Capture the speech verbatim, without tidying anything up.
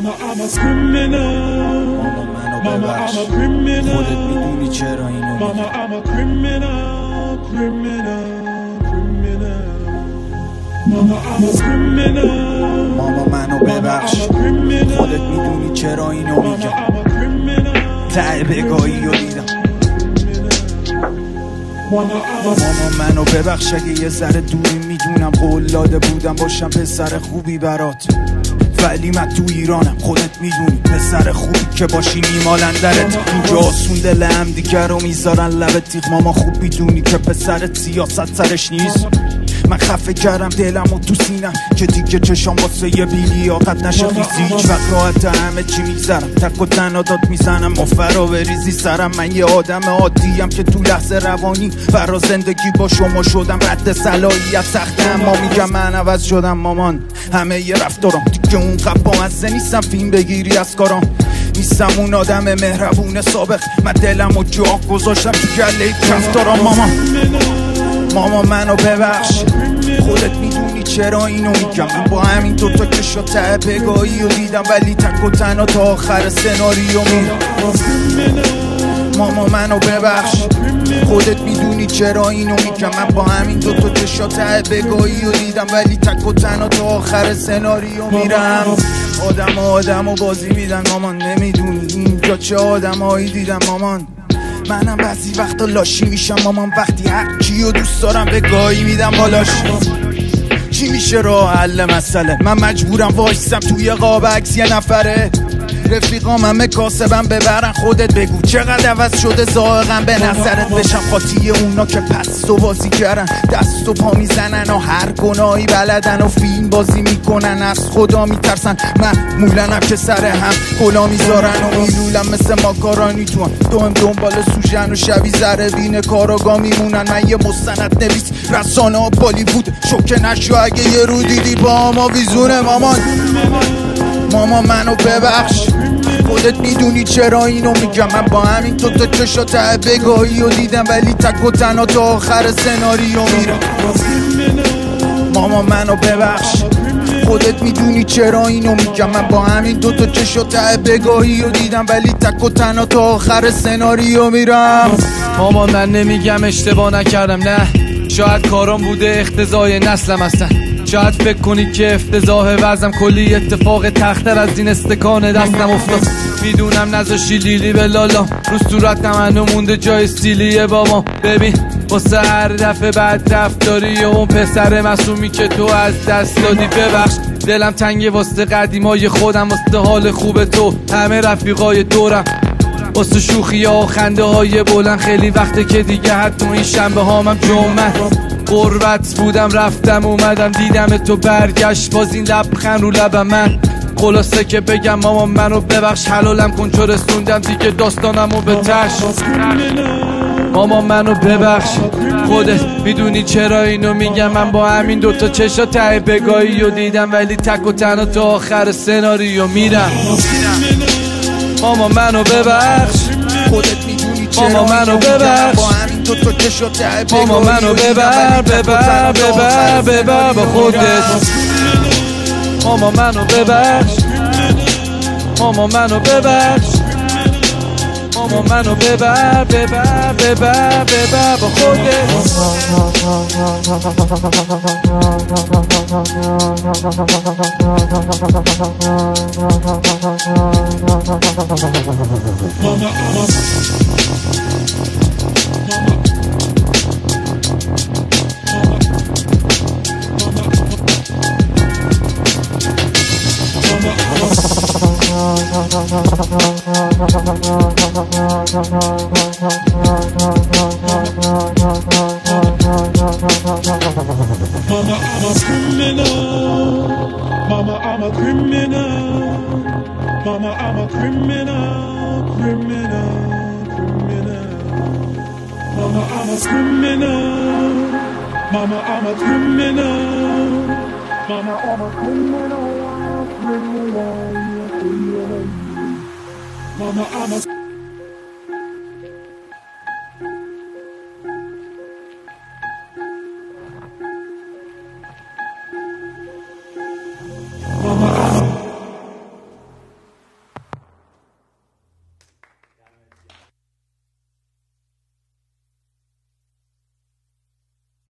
Mama I'm a criminal. Mama I'm a criminal. خودت میدونی چرا اینو میگم. Mama I'm a criminal, criminal, criminal. Mama I'm a criminal. ماما منو ببخش. خودت میدونی چرا اینو میگم. ته بگاهی و دیدم. ماما منو ببخش اگه یه ذره دوری، میدونم قول داده بودم باشم پسر خوبی برات، ولی من تو ایرانم خودت میدونی پسر خوبی که باشی میمالن درت. اینجا آسون دل هم دیگر رو میذارن لبت تیغ. ماما خوب میدونی که پسرت سیاست سرش نیست. من خفه کردم دلم و تو سینم که دیگه چشام واسه یه بیلیاقت نشه خیزی. هیچ وقت راحت همه چی میگذرم، تک و تنها داد میزنم و فرا بریزی سرم. من یه آدم عادیم که تو لحظه روانی برا زندگی با شما شدم رد صلاحیت سخته، اما میگم من عوض شدم مامان. همه یه رفتارم دیگه اون قبا مزه نیستم، فیلم بگیری از کارام نیستم اون آدم مهربون سابق. من دلم و جا گذاشتم تو گله کفتارم. ماما ماما منو ببخش، خودت میدونی چرا اینو میگم. من با همین دوتا چشا ته بگاهی و دیدم، ولی تک و تنها تا آخر سناریو میرم. ماما منو ببخش، خودت میدونی چرا اینو میگم. من با همین دوتا چشا ته بگاهی و دیدم، ولی تک و تنها تا آخر سناریو میرم. آدم و آدم و بازی میدن مامان، نمیدونی اینجا چه آدمایی دیدم مامان. منم بعضی وقتا لاشی میشم مامان، وقتی هر کیو دوست دارم به گاهی میدم بالاش. چی میشه راه حل مسئله؟ من مجبورم وایسم توی قاب عکس یه نفره. رفیقام همه کاسبم ببرن، خودت بگو چقدر عوض شده ذائقم به نظرت. بشم خاطی اونا که پس و بازی کردن، دست و پا میزنن و هر گناهی بلدن و فیلم بازی میکنن، از خدا میترسن. من مولنم که سر هم کلا میذارن و میلولم مثل ماکارانی تو هم دوم دنبال سوژن و شبی ذره بین کاراگاه میمونن. من یه مستند نویس رسانه ها بالیوود، شوکه نشو اگه یه رو دیدی با ما ویزونه. مامان ماما منو ببخش، خودت میدونی چرا اینو میگم. من با همین تو تا چشا ته بگاهی و دیدم، ولی تک و تنها تا آخر سناریو میرم. ماما منو ببخش، خودت میدونی چرا اینو میگم. من با همین دو تا چشا ته بگاهی و دیدم، ولی تک و تنها تا آخر سناریو میرم. ماما من نمیگم اشتباه نکردم، نه شاید کارام بوده اختزای نسلم هستن. شاید فکر کنید که افتضاح وزم، کلی اتفاق تختر از این استکان دستم افتاد. میدونم نذاشی لیلی به لالا رو صورت منو مونده جای سیلی بابا. ببین واسه هر دفعه بعد رفتاری و اون پسر معصومی که تو از دست دادی ببخش. دلم تنگه واسه قدیمای خودم، واسه حال خوب تو همه رفیقای دورم، واسه شوخی ها و خنده های بلند. خیلی وقته که دیگه حتی این شنبه هامم جمعه غربت بودم، رفتم اومدم دیدم تو برگشت باز این لبخند رو لبم. من خلاصه که بگم ماما منو ببخش، حلالم کن چو رسوندم دیگه داستانمو به تش. ماما منو ببخش، خودت میدونی چرا اینو میگم. من با همین دوتا چشا ته بگاهی و دیدم، ولی تک و تنها تا آخر سناریو میرم. ماما منو ببخش، خودت میدونی ماما منو ببخش. با همین تو تو چشا ته بگاهی ماما منو ببر ببر ببر ببر با خودت. ماما منو ببخش، ماما منو ببخش. ماما منو ببر ببر ببر ببر با خودت. Mama, I'm a criminal. Mama, I'm a criminal. Mama, I'm a criminal, criminal, criminal. Mama, I'm a criminal. Mama, I'm a criminal. Mama, I'm a criminal, criminal, criminal. Mama, I'm a